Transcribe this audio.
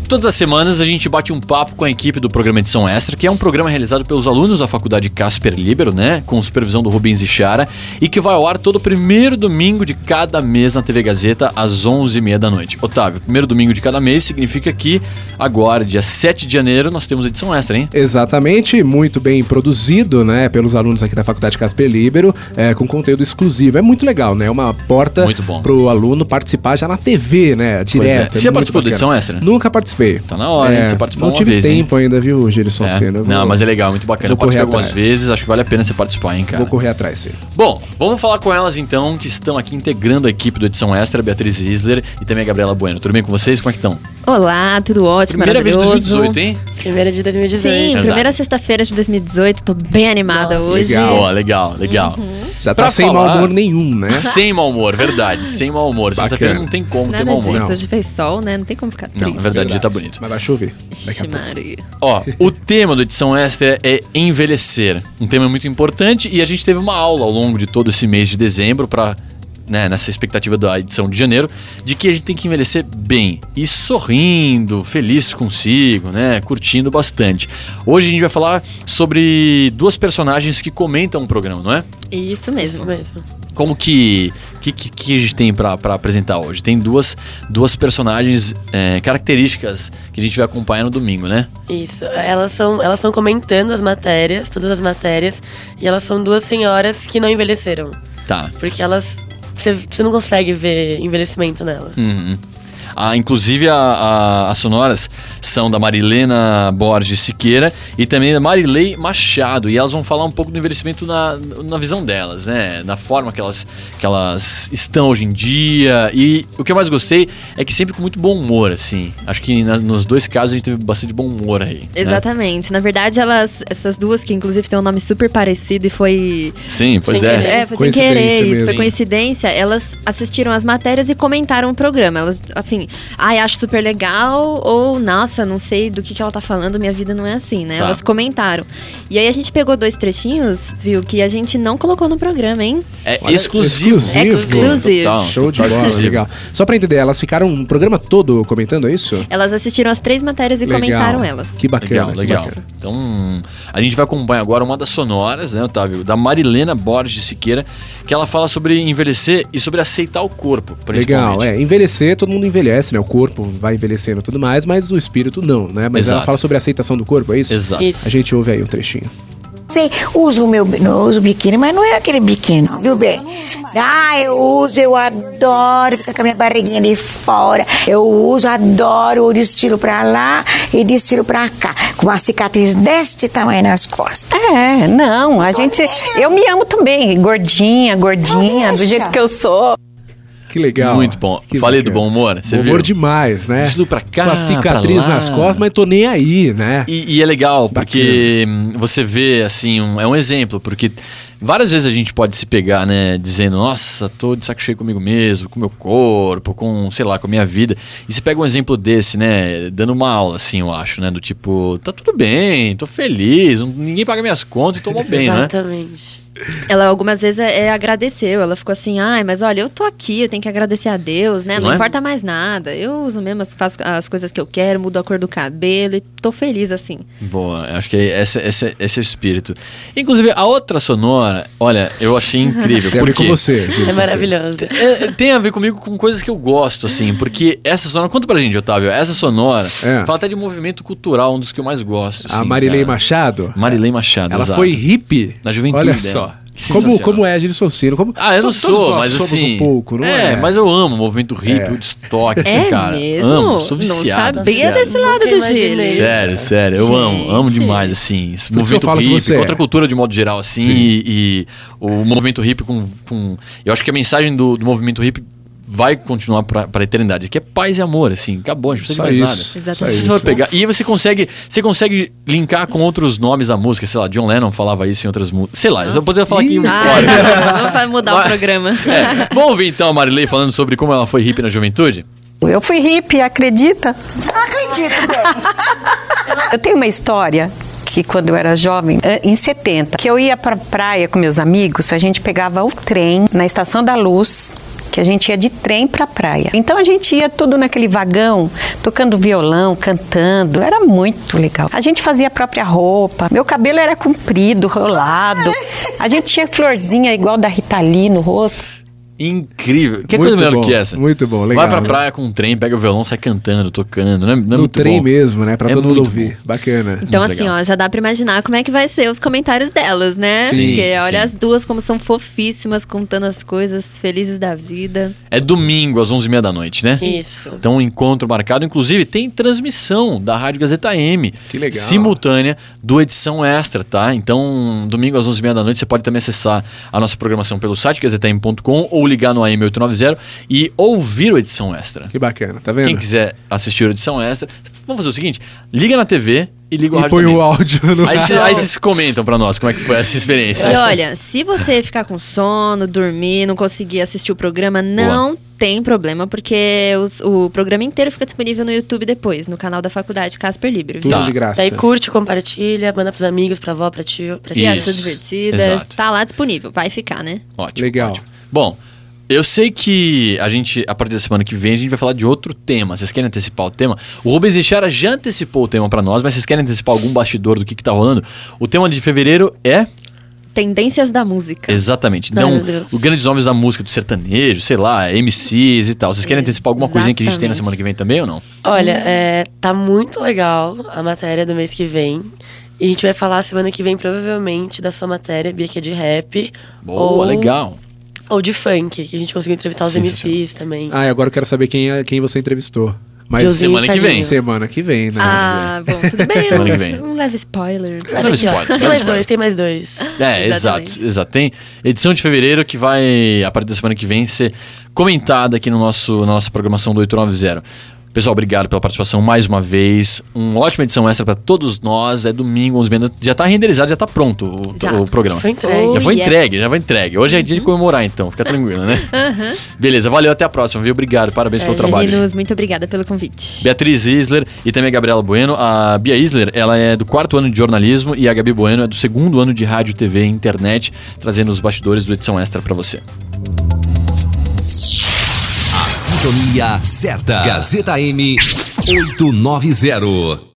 Todas as semanas a gente bate um papo com a equipe do programa Edição Extra, que é um programa realizado pelos alunos da Faculdade Casper Libero, né? Com supervisão do Rubens Ichara, e que vai ao ar todo primeiro domingo de cada mês na TV Gazeta, às 11h30 da noite. Otávio, primeiro domingo de cada mês significa que agora, dia 7 de janeiro, nós temos Edição Extra, hein? Exatamente, muito bem produzido, né? Pelos alunos aqui da Faculdade Casper Libero, com conteúdo exclusivo. É muito legal, né? É uma porta pro aluno participar já na TV, né? Direto. Você já participou da Edição Extra? Nunca participei. Tá na hora, hein? Você participou uma vez, Não tive tempo ainda, viu, Gilson Sena? Não, mas é legal, muito bacana. Eu participei algumas vezes, acho que vale a pena você participar, hein, cara? Vou correr atrás, sim. Bom, vamos falar com elas então, que estão aqui integrando a equipe do Edição Extra, Beatriz Risler e também a Gabriela Bueno. Tudo bem com vocês? Como é que estão? Olá, tudo ótimo, Primeira vez de 2018, hein? Primeira de 2018. Sim, primeira sexta-feira de 2018, tô bem animada hoje. Legal. Já tá sem mau humor nenhum, né? Sem mau humor, verdade, sem mau humor. Sexta-feira não tem como ter mau humor. Hoje fez sol, né? Não tem como ficar triste. Não, na verdade, o dia tá bonito. Mas vai chover. Ó, o tema do Edição Extra é envelhecer. Um tema muito importante e a gente teve uma aula ao longo de todo esse mês de dezembro pra... Né, nessa expectativa da edição de janeiro, de que a gente tem que envelhecer bem e sorrindo, feliz consigo, né, curtindo bastante. Hoje a gente vai falar sobre duas personagens que comentam o programa, não é? Isso mesmo. Como que a gente tem pra apresentar hoje? Tem duas personagens características que a gente vai acompanhar no domingo, né? Isso, elas estão comentando as matérias, todas as matérias, e elas são duas senhoras que não envelheceram. Tá. Porque você não consegue ver envelhecimento nelas. Uhum. Inclusive as sonoras são da Marilena Borges Siqueira e também da Marilei Machado, e elas vão falar um pouco do envelhecimento na visão delas, né? Na forma que elas estão hoje em dia. E o que eu mais gostei é que sempre com muito bom humor, assim. Acho que nos dois casos a gente teve bastante bom humor aí. Exatamente. Né? Na verdade, essas duas, que inclusive tem um nome super parecido e foi... Sim, pois é. Foi sem querer, isso foi coincidência. Elas assistiram as matérias e comentaram o programa. Elas, assim... acho super legal, ou nossa, não sei do que ela tá falando, minha vida não é assim, né? Tá. Elas comentaram. E aí a gente pegou 2 trechinhos, viu, que a gente não colocou no programa, hein? Exclusivo. Total, show de bola, legal. Só pra entender, elas ficaram o programa todo comentando, é isso? Elas assistiram as 3 matérias e comentaram elas. Que bacana. Legal. Então, a gente vai acompanhar agora uma das sonoras, né, Otávio? Da Marilena Borges Siqueira, que ela fala sobre envelhecer e sobre aceitar o corpo, principalmente. Legal, envelhecer, todo mundo envelhece, né? O corpo vai envelhecendo e tudo mais, mas o espírito não, né? Mas ela fala sobre a aceitação do corpo, é isso? Exato. A gente ouve aí um trechinho. Você usa eu uso biquíni, mas não é aquele biquíni, viu, bem? Eu adoro ficar com a minha barriguinha de fora. Eu uso, adoro o desfilo pra lá e desfilo pra cá, com uma cicatriz deste tamanho nas costas. Eu me amo também, gordinha, do jeito que eu sou. Que legal. Muito bom. Falei do bom humor. Bom humor demais, né? Isso pra cá, com a cicatriz nas costas, mas tô nem aí, né? E é legal, porque você vê, assim, é um exemplo, porque várias vezes a gente pode se pegar, né, dizendo, nossa, tô de saco cheio comigo mesmo, com o meu corpo, com, sei lá, com a minha vida. E você pega um exemplo desse, né, dando uma aula, assim, eu acho, né, do tipo, tá tudo bem, tô feliz, ninguém paga minhas contas e tomou bem, né? Exatamente. Ela algumas vezes agradeceu, ela ficou assim, mas olha, eu tô aqui, eu tenho que agradecer a Deus, né? Não importa mais nada, eu uso mesmo, faço as coisas que eu quero, mudo a cor do cabelo e tô feliz assim. Boa, acho que esse é o espírito. Inclusive, a outra sonora, olha, eu achei incrível. Tem a ver com você, é maravilhoso. Tem a ver comigo com coisas que eu gosto, assim, porque essa sonora, conta pra gente, Otávio, essa sonora fala até de movimento cultural, um dos que eu mais gosto. A Marilei Machado? Marilei Machado, ela foi hippie na juventude olha dela. Só. Como é Gilson Sena? Eu não sou, mas somos assim... um pouco, não é? Mas eu amo o movimento hippie, o destoque, assim, cara. Mesmo? Amo, sou viciado. Não sabia desse lado do Gil. Sério, eu amo demais, assim. Esse movimento hippie, contracultura de modo geral, assim, e o movimento hippie com... Eu acho que a mensagem do movimento hippie vai continuar pra eternidade, que é paz e amor, assim, acabou, a gente não precisa de mais nada. Exatamente. Você vai pegar, e aí você consegue linkar com outros nomes da música, sei lá, John Lennon falava isso em outras músicas, sei lá, eu poderia falar aqui vamos mudar o programa. Vamos ouvir então a Marilei falando sobre como ela foi hippie na juventude? Eu fui hippie, acredita? Acredito, bem. Eu tenho uma história que quando eu era jovem, em 70, que eu ia pra praia com meus amigos, a gente pegava o trem na Estação da Luz que a gente ia de trem pra praia. Então a gente ia tudo naquele vagão, tocando violão, cantando, era muito legal. A gente fazia a própria roupa, meu cabelo era comprido, rolado, a gente tinha florzinha igual da Rita Lee no rosto. Incrível. Que coisa melhor que essa? Muito bom, legal. Vai pra praia com um trem, pega o violão, sai cantando, tocando. Não é no muito trem bom. Mesmo, né? Pra todo mundo ouvir. Bom. Bacana. Então, muito assim, legal. ó, já dá pra imaginar como é que vai ser os comentários delas, né? Sim, porque olha sim. as duas como são fofíssimas, contando as coisas, felizes da vida. É domingo, às 11h30 da noite, né? Isso. Então, um encontro marcado. Inclusive, tem transmissão da Rádio Gazeta M. Que legal. Simultânea do Edição Extra, tá? Então, domingo às 11h30 da noite, você pode também acessar a nossa programação pelo site gazetam.com ou ligar no AM 890 e ouvir o Edição Extra. Que bacana, tá vendo? Quem quiser assistir o Edição Extra, vamos fazer o seguinte, liga na TV e liga o rádio põe também. o áudio no Aí vocês comentam pra nós como é que foi essa experiência. E olha, se você ficar com sono, dormir, não conseguir assistir o programa, não tem problema, porque o programa inteiro fica disponível no YouTube depois, no canal da Faculdade Casper Libero. Tudo Tá. de graça. Daí curte, compartilha, manda pros amigos, pra avó, pra tio, pra Se Isso. achou divertida, Exato. tá lá disponível, vai ficar, né? Ótimo. Legal. Ótimo. Bom, eu sei que a gente, a partir da semana que vem, a gente vai falar de outro tema. Vocês querem antecipar o tema? O Rubens Ixara já antecipou o tema pra nós, mas vocês querem antecipar algum bastidor do que tá rolando? O tema de fevereiro é... Tendências da música. Exatamente. Ai, Então, meu Deus. os grandes nomes da música, do sertanejo, sei lá, MCs e tal. Vocês querem antecipar alguma coisinha que a gente tem na semana que vem também ou não? Olha, tá muito legal a matéria do mês que vem. E a gente vai falar semana que vem, provavelmente, da sua matéria, Bia, que é de rap. Boa, legal. Ou de funk, que a gente conseguiu entrevistar os MCs também. Ah, e agora eu quero saber quem você entrevistou. Mas Josinho semana que vem. Cadinho. Semana que vem, né? Ah, bom, tudo bem. Semana que vem. Um leve spoiler. Não é spoiler, Tem não é mais spoiler. dois, tem mais dois. É, Exatamente. exato. Tem edição de fevereiro que vai, a partir da semana que vem, ser comentada aqui na nossa programação do 890. Pessoal, obrigado pela participação mais uma vez. Uma ótima edição extra para todos nós. É domingo, 11h30. Já tá renderizado, já tá pronto o programa. Foi entregue. Oh, Já foi yes. entregue. Hoje é dia de comemorar, então. Fica tranquilo, né? Beleza, valeu, até a próxima, viu? Obrigado, parabéns pelo trabalho. Meninos, muito obrigada pelo convite. Beatriz Isler e também a Gabriela Bueno. A Bia Isler, ela é do 4º ano de jornalismo e a Gabi Bueno é do 2º ano de rádio, TV e internet, trazendo os bastidores do Edição Extra pra você. Sintonia certa. Gazeta M 890.